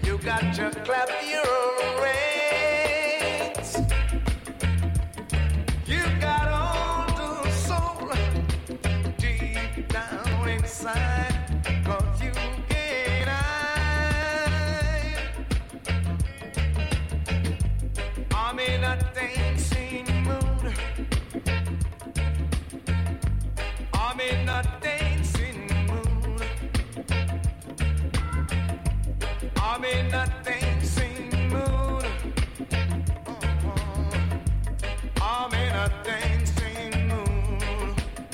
got to clap your hands. You got all the soul deep down inside, 'cause you can't hide. I'm in a dancing mood. I'm in a dancing mood. I'm in a dancing mood. I'm in a dancing mood.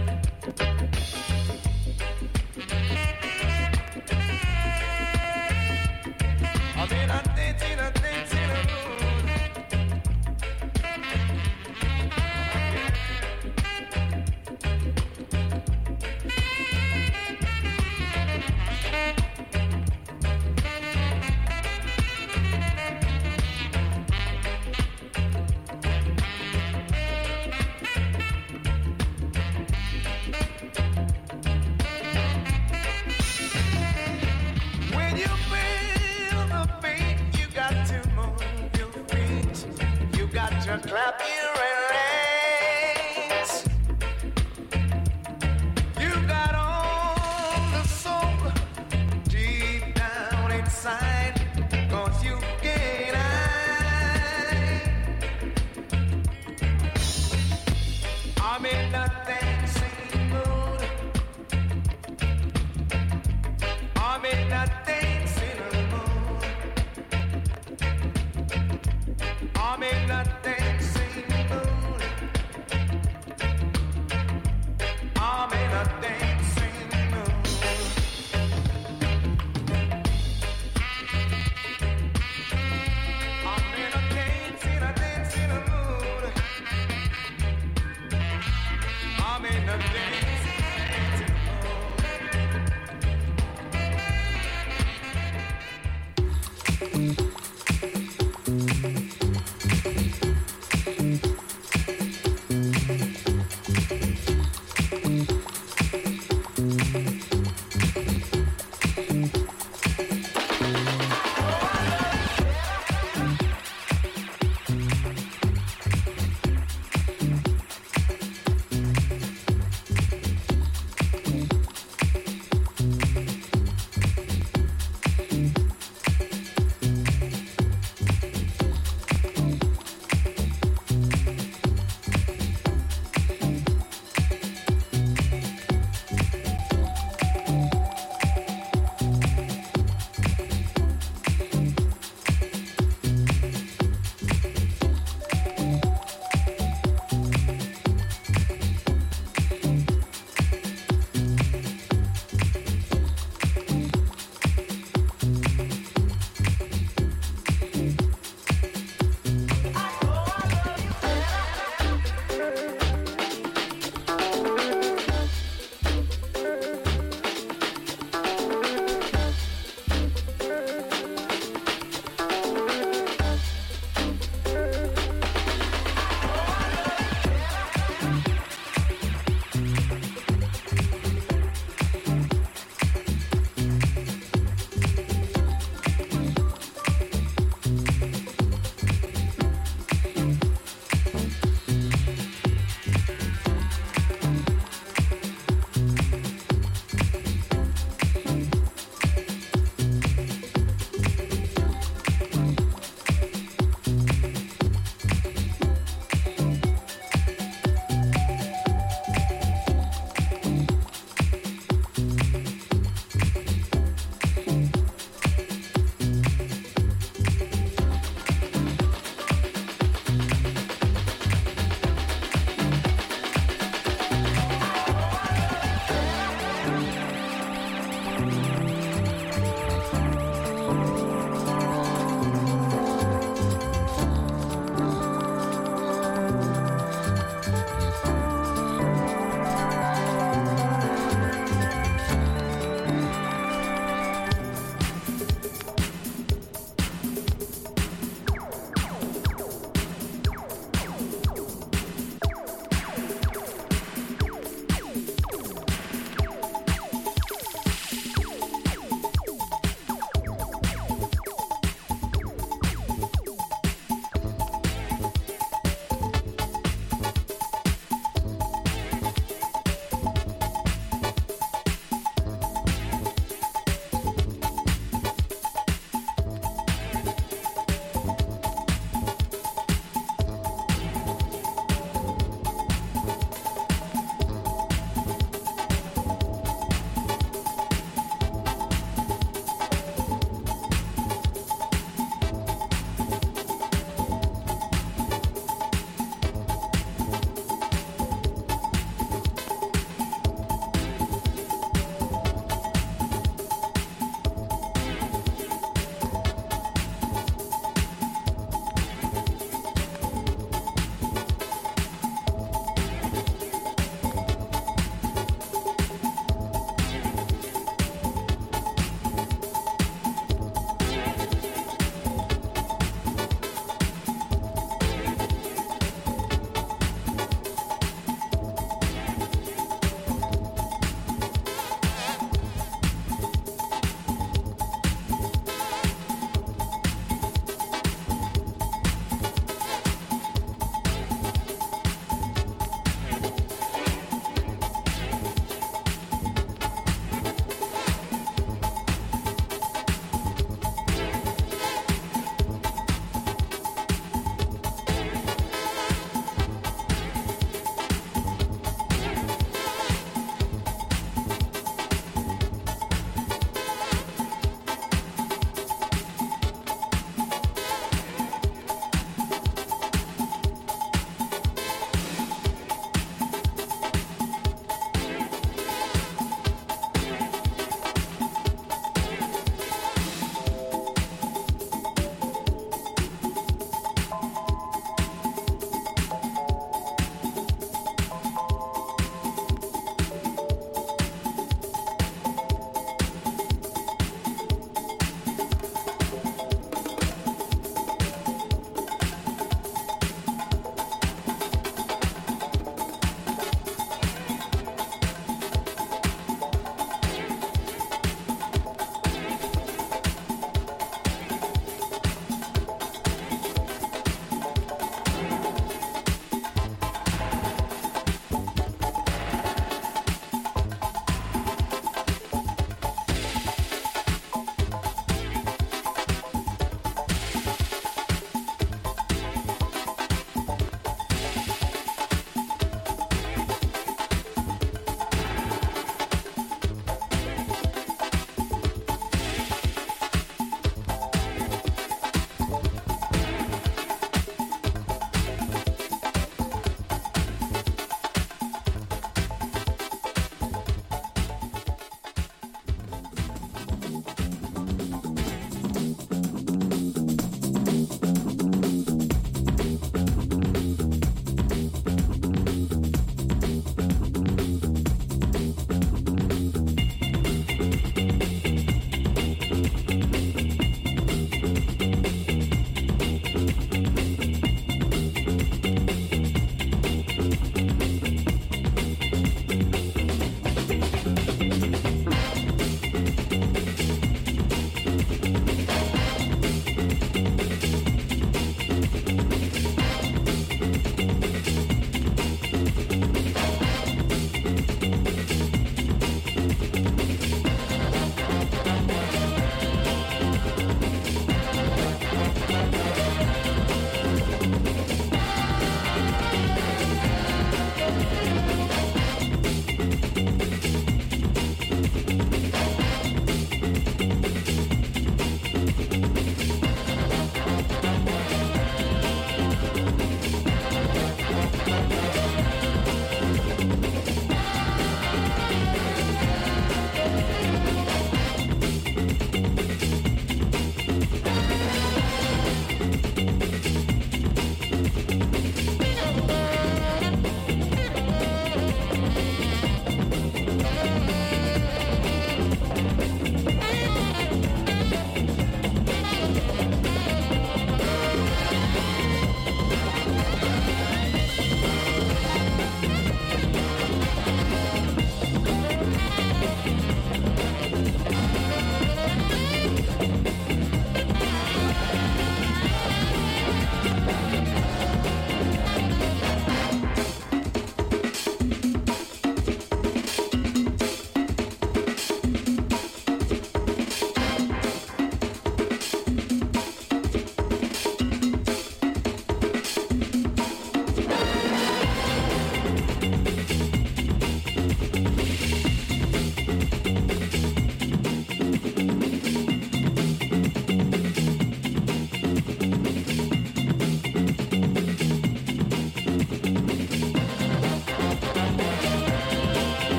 I'm in a dancing mood. When you feel the beat, you got to move your feet. You got to clap your hands. You got all the soul deep down inside, 'cause you can't hide. I'm in a dancing mood. I'm in a dancing mood. I'm in a dancing mood. I'm in a dancing mood. I'm in a dancing mood. I'm in a dancing mood.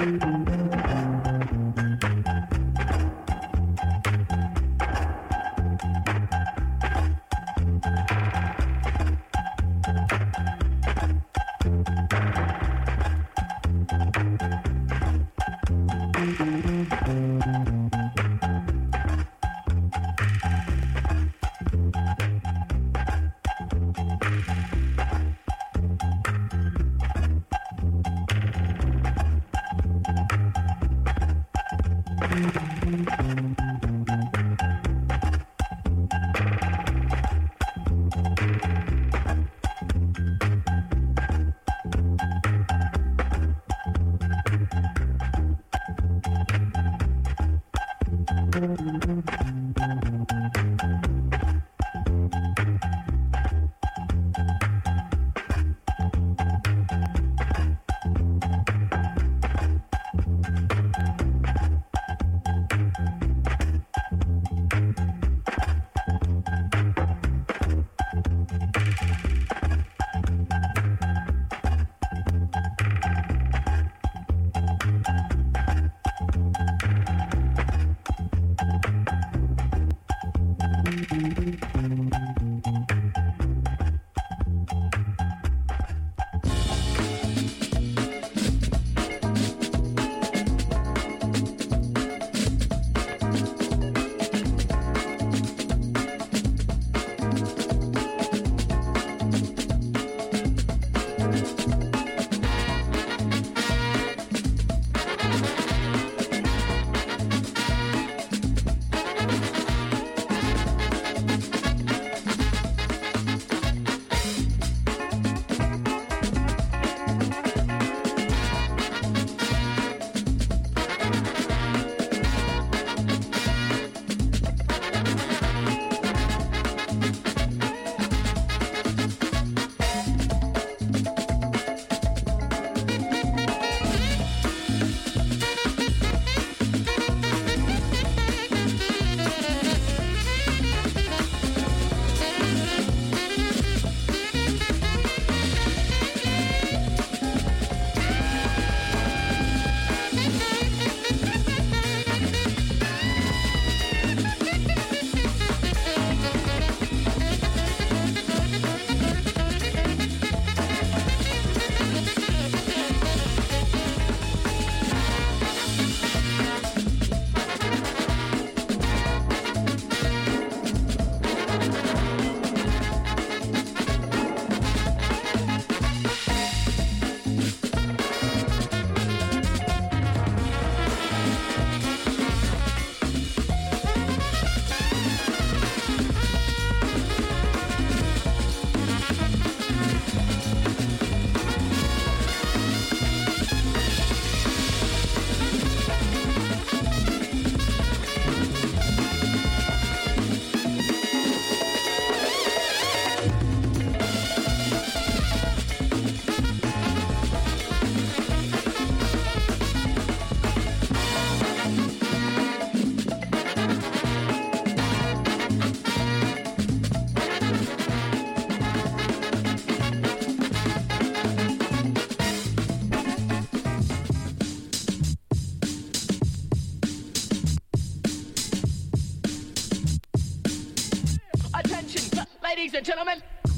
Ladies and gentlemen,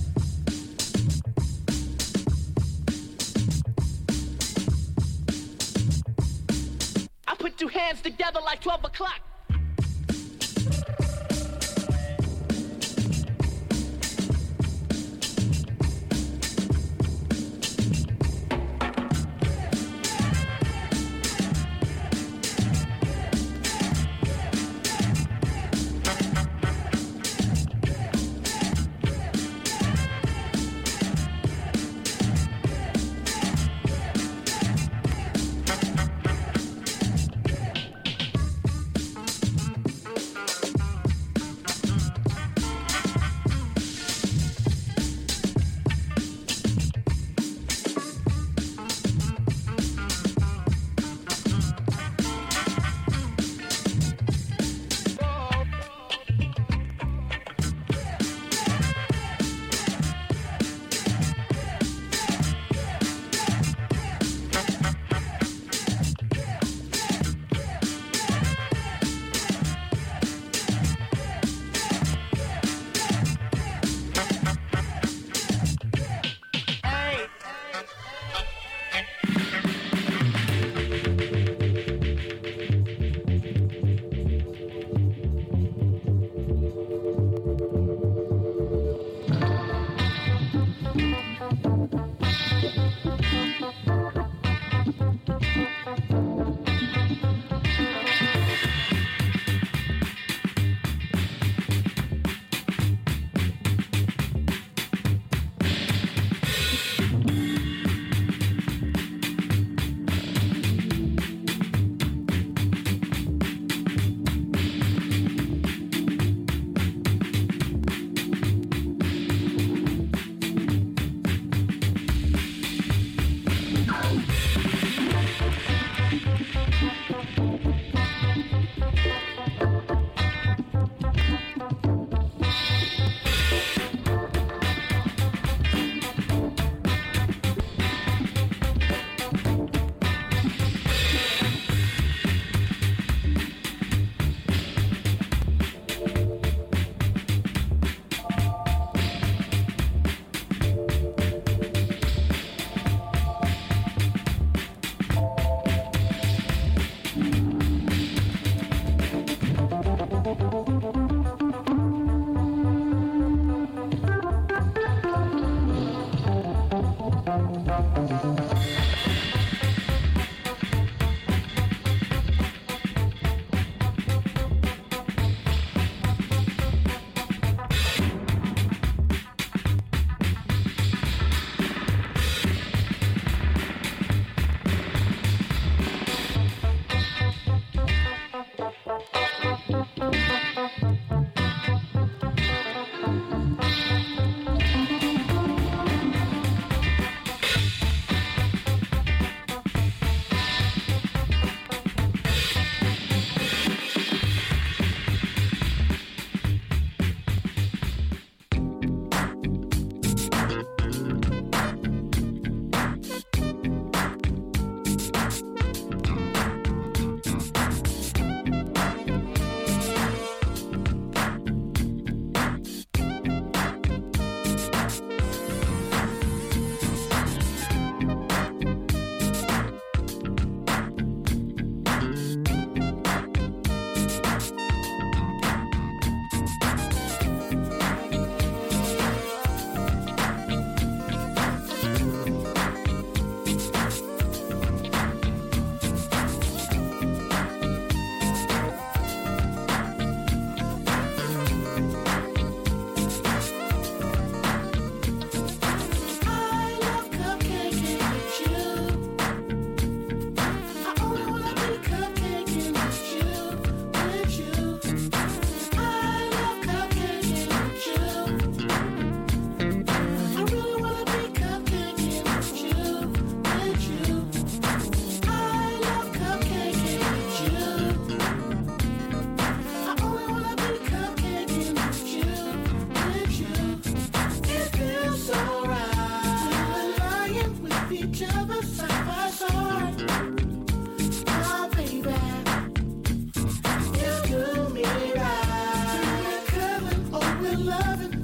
I put two hands together like 12 o'clock.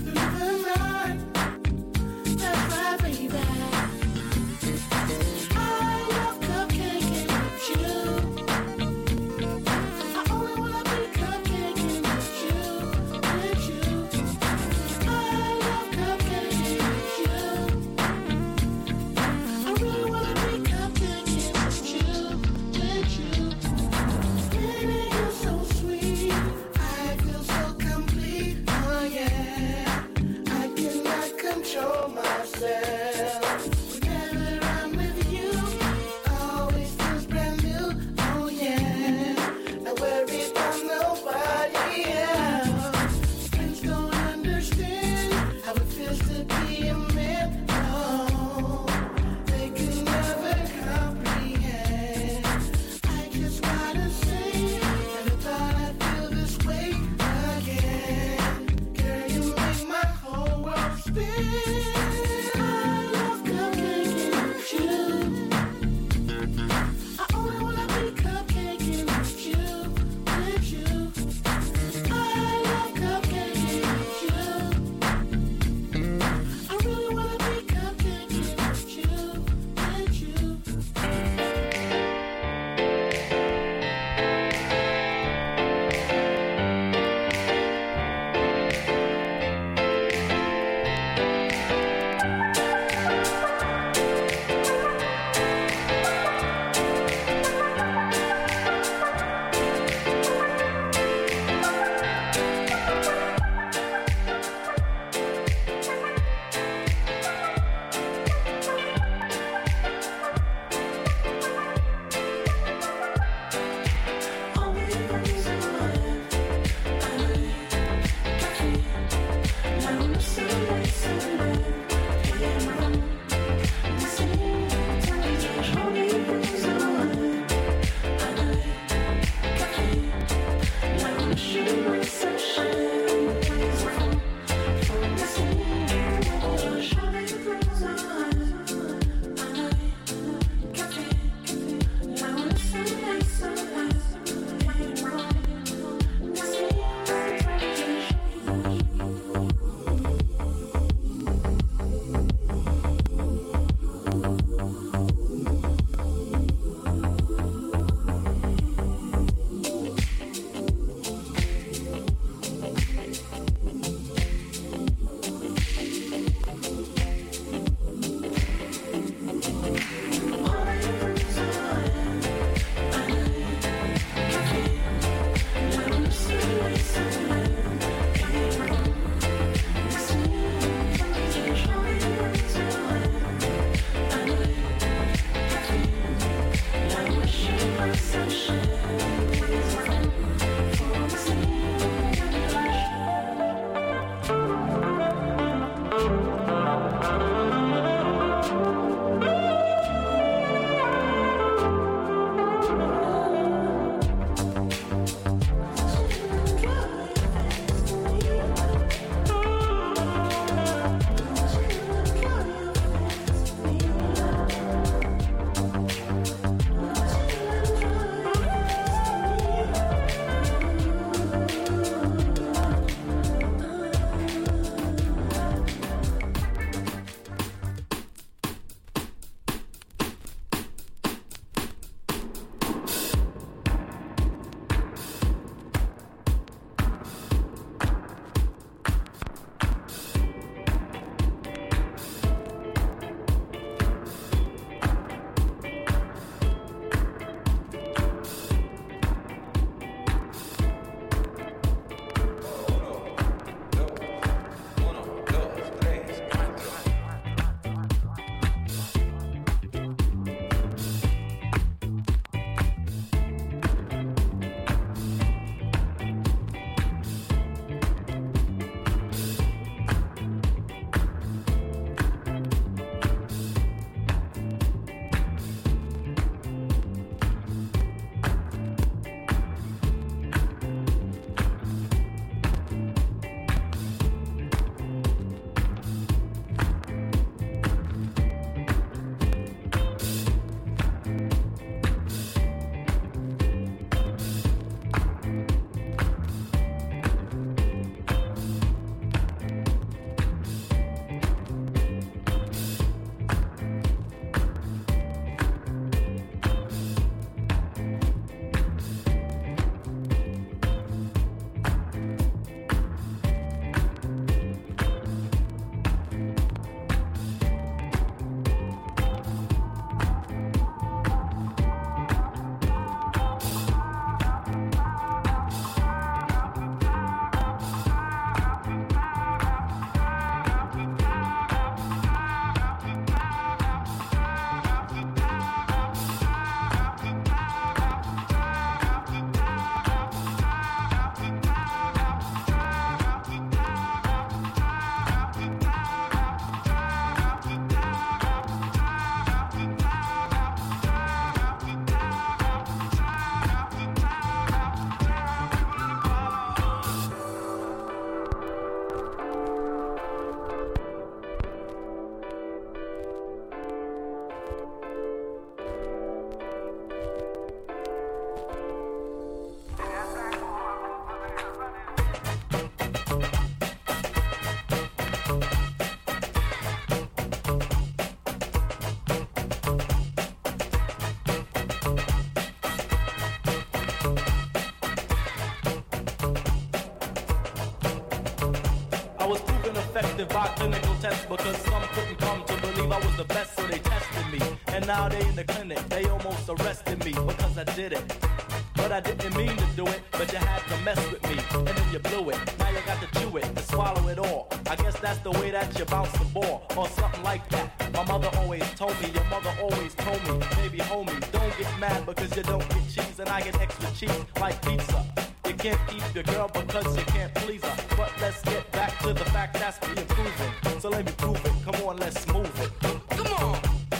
So sweet, I feel so complete. Oh yeah. effective by clinical tests because some couldn't come to believe I was the best, so they tested me. And now they in the clinic, they almost arrested me because I did it. But I didn't mean to do it, but you had to mess with me, and then you blew it. Now you got to chew it and swallow it all. I guess that's the way that you bounce the ball, or something like that. My mother always told me, your mother always told me, baby homie, don't get mad because you don't get cheese, and I get extra cheese like pizza. You can't keep your girl because you can't please her. But let's get back to the fact that's being proven. So let me prove it, come on, let's move it. Come on.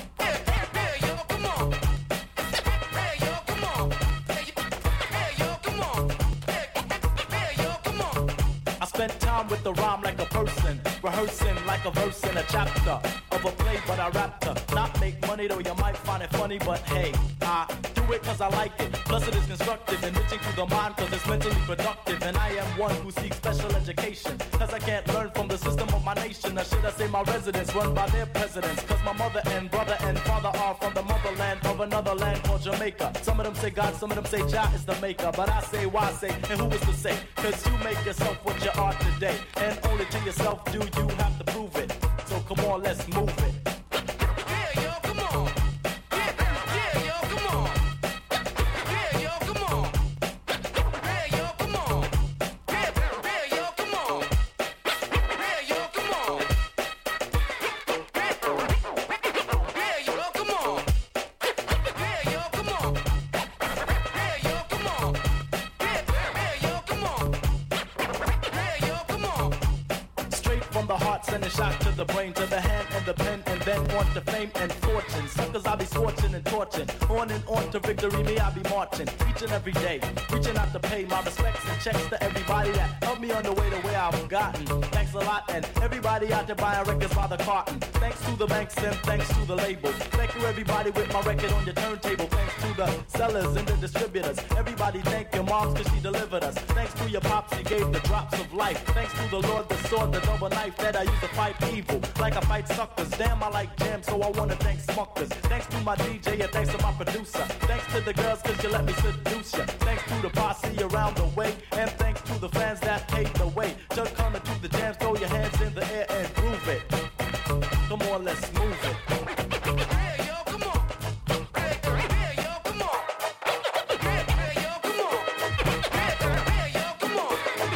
Spent time with the rhyme like a person, rehearsing like a verse in a chapter of a play, but I rapped her. Not make money though, you might find it funny, but hey, I do it cause I like it. Plus it is constructive, enriching to the mind cause it's mentally productive. And I am one who seeks special education, cause I can't learn from the system of my nation. Or should I say my residents run by their presidents, cause my mother and brother and father are from the motherland of another land called Jamaica. Some of them say God, some of them say Jah is the maker, but I say why say, and who is to say? Cause you make yourself what you are today, and only to yourself do you have to prove it. So come on, let's move it. Yeah, yo, come on. Yeah, yo, come on. Yeah, yo, come on. Yeah, yo, come on. Yeah, yo, come on. Yeah, yo, come on. Yeah, yo, come on. Yeah, yo, come on. Yeah, yo, come on. From the heart, send a shot to the brain, to the hand and the pen, and then on to fame and fortune. Suckers I be scorching and torching, on and on to victory, me I be marching, each and every day, reaching out to pay my respects and checks to everybody that helped me on the way to where I've gotten. Thanks a lot, and everybody out there buying records by the carton. Thanks to the banks and thanks to the label. Thank you everybody with my record on your turntable. Thanks to the sellers and the distributors. Everybody thank your moms cause she delivered us. Thanks to your pops, he gave the drops of life. Thanks to the Lord, the sword, the double knife that I use to fight evil, like I fight suckers. Damn, I like jam, so I wanna thank Smuckers. Thanks to my DJ and thanks to my producer. Thanks to the girls cause you let me seduce ya. Thanks to the posse around the way, and thanks to the fans that paved the way. Just coming to the jams, throw your hands in the air and groove it. Come on, let's move it. Yeah, yo, come on. Yeah, yo, come on. Yeah, yo, come on. Yeah, yo, come on.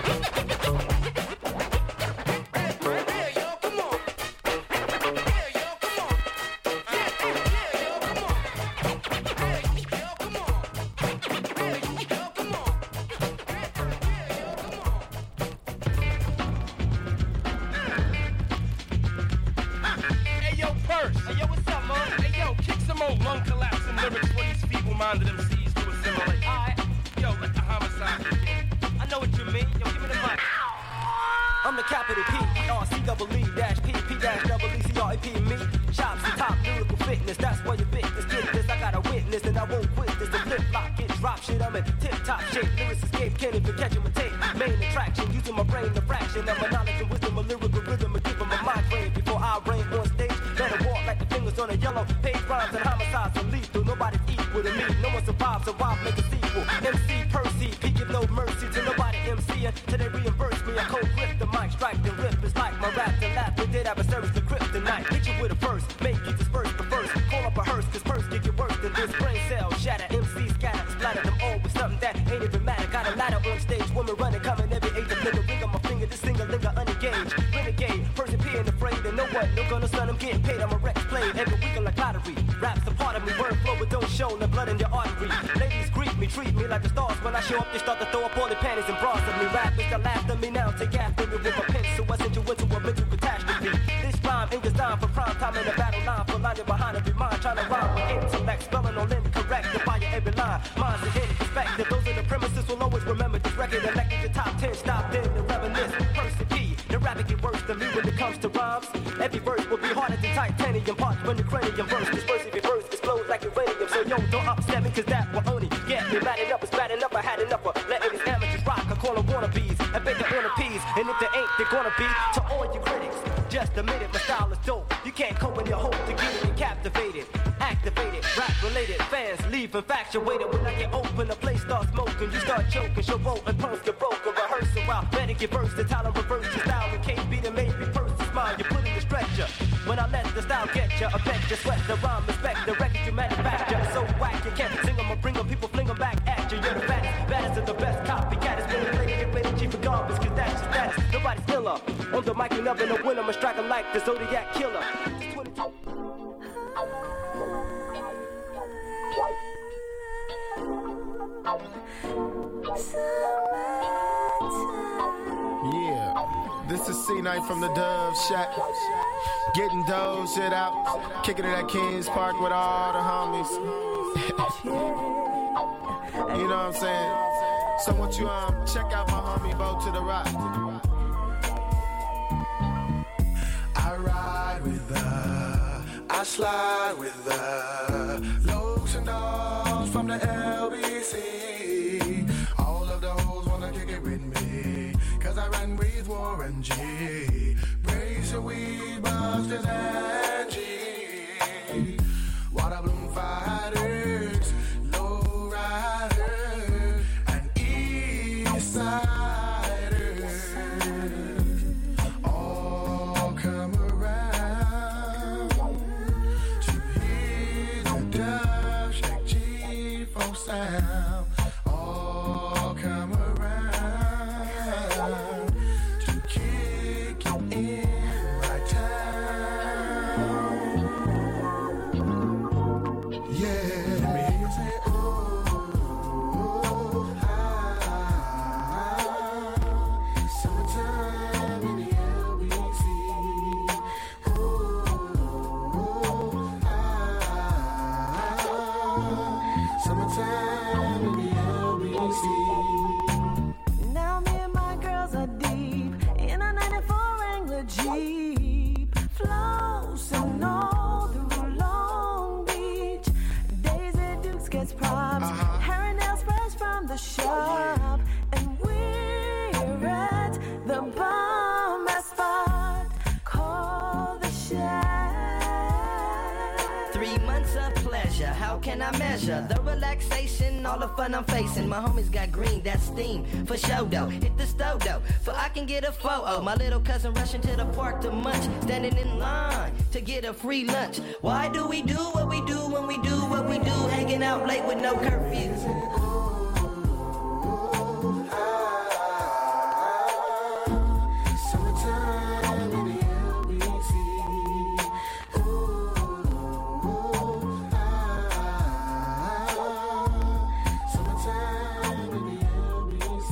Lung collapsing lyrics for these feeble-minded MCs to assimilate. Yo, let the homicide begin. I know what you mean. Yo, give me the mic. I'm the capital P-E-R-C-E-E-P-E-E-C-R-A-P me. Chops and top lyrical fitness. That's where you fit this. Get this. I got a witness and I won't quit this. The flip lock, get drop shit. I'm in tip-top shape. Lyrics escape. Can't even catch 'em a tape. Main attraction. Using my brain, the fraction of my knowledge and wisdom. A lyrical rhythm. I give 'em a migraine before I reign on stage. Let it walk like the fingers on a yellow page. Rhymes and homicides are lethal. Nobody's equal to me. No one survives. Survive, make a sequel. MC Percy. He give no mercy to nobody MCing. Till they reimburse me. I cold grip the mic. Strike the rip. It's like my rap and laugh. We did have a service to kryptonite. Hit you with a verse. Make you disperse the verse. Call up a hearse. Cause first get you worse than this. Brain cell shatter. MC scatter. Splatter them all with something that ain't even matter. Got a ladder on stage. Woman running. Coming every age. A nigga ring on my finger. This single linger unengaged. Renegade. Person P in the frame. They know what? No gonna son. I'm getting paid. I'm a Rex played. Every week like lottery. Rap's a part of me. Word flow. It don't show. The blood in your artery. Ladies greet me. Treat me like the stars. When I show up, they start to throw up all the panties and bras of me. Rap is the last of me now. Take after me with my pen. So I send you into a mental catastrophe. This rhyme ain't designed for prime time in a battle line. For line behind every mind. Trying to rhyme with intellect. Spelling all incorrect. Defy every line. Minds are in perspective. Those in the premises will always remember this record. Elected the top 10. Stop then the reminisce. Person P. The rabbit get worse than me when it comes to rhymes. Every verse will be harder than titanium parts when the cranium verse. This verse if it verse explodes like uranium. So yo, don't upset me cause that will only get me mad enough. It's bad enough. I had enough of letting these amateurs rock. I call them wannabes. I bet they wanna peas. And if they ain't, they're gonna be. To all you critics, just admit it, my style is dope. You can't come in your hope to get it captivated. Activated, rap related, fans leave infatuated. When I get open, the place starts smoking. You start choking, show roll and pumps get broken. Rehearsal out, better get versed. The talent reverse your style. It can't be the maybe first. ya. I bet you sweat the rhyme, respect the record you manufacture. So whack, you can't sing 'em or bring 'em, people fling 'em back at you. You're the baddest of the best copycat. It's been a play, get ready, chief of garbage, cause that's your status. Nobody's killer. On the mic, you never know when I'm a striker like the Zodiac Killer. It's 22. Yeah, this is C-Night from the Dove Shack. Getting dough, shit out. Kicking it at Kings Park with all the homies. You know what I'm saying? So won't you check out my homie Bo to the Rock. I ride with her, I slide with her. Lokes and dogs from the LBC. All of the hoes wanna kick it with me, cause I ran with Warren G. Brace your weed busters and G. Water bloom fighters, low riders, and east siders. All come around to hear the Dove Shack G4 sound. All come around to kick you in my town. Yeah, let me hear you say, oh, summertime in the LBC. Summertime in the LBC. Now me and my girls are deep in a 94 Wrangler Jeep, flossing all through Long Beach. Daisy Dukes gets props, hair and nails fresh from the shop, and we're at the bomb spot called the Shack. 3 months of pleasure, how can I measure the relaxation, all the fun I'm facing? My homies got green, that's steam, for show though. Hit the stove though, for I can get a photo. My little cousin rushing to the park to munch, standing in line to get a free lunch. Why do we do what we do when we do what we do? Hanging out late with no curfews. Summertime in the LBC. Summertime in the LBC.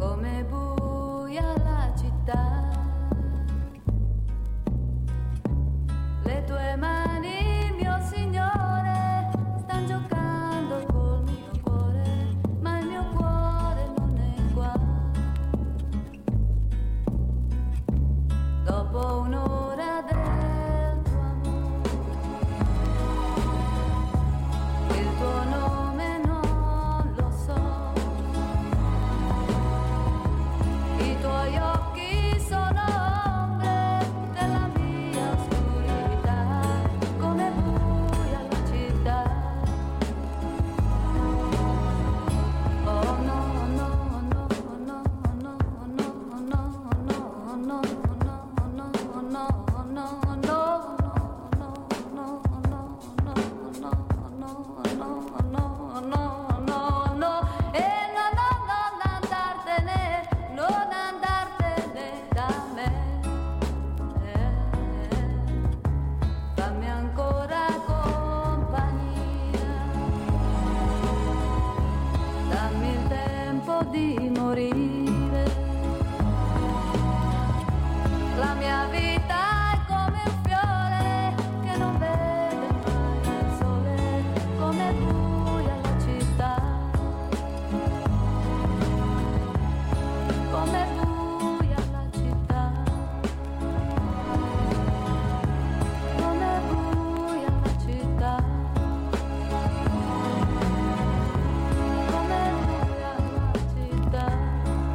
come buia la città. Le tue mani, mio signore, stanno giocando col mio cuore, ma il mio cuore non è qua. Dopo un'ora del tuo amore, il tuo nome non lo so, i tuoi occhi sono ombre della mia oscurità, come buia la città. Oh no, no, no, no, no, no, no, no, no, di morire. La mia vita è come un fiore che non vede mai il sole, come buia la città, come buia la città, come buia la città. Come buia la città.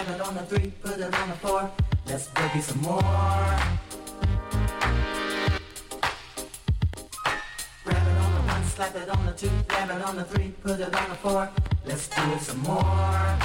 grab it on the 3, put it on the 4. Let's boogie some more. Grab it on the 1, slap it on the 2, grab it on the 3, put it on the 4. Let's do it some more.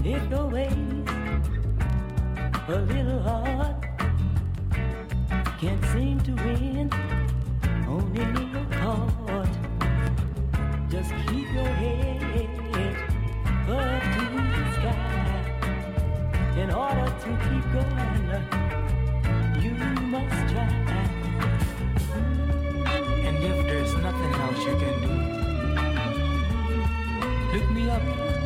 It always a little hard. Can't seem to win on any chord. Just keep your head up to the sky. In order to keep going, you must try. And if there's nothing else you can do, look me up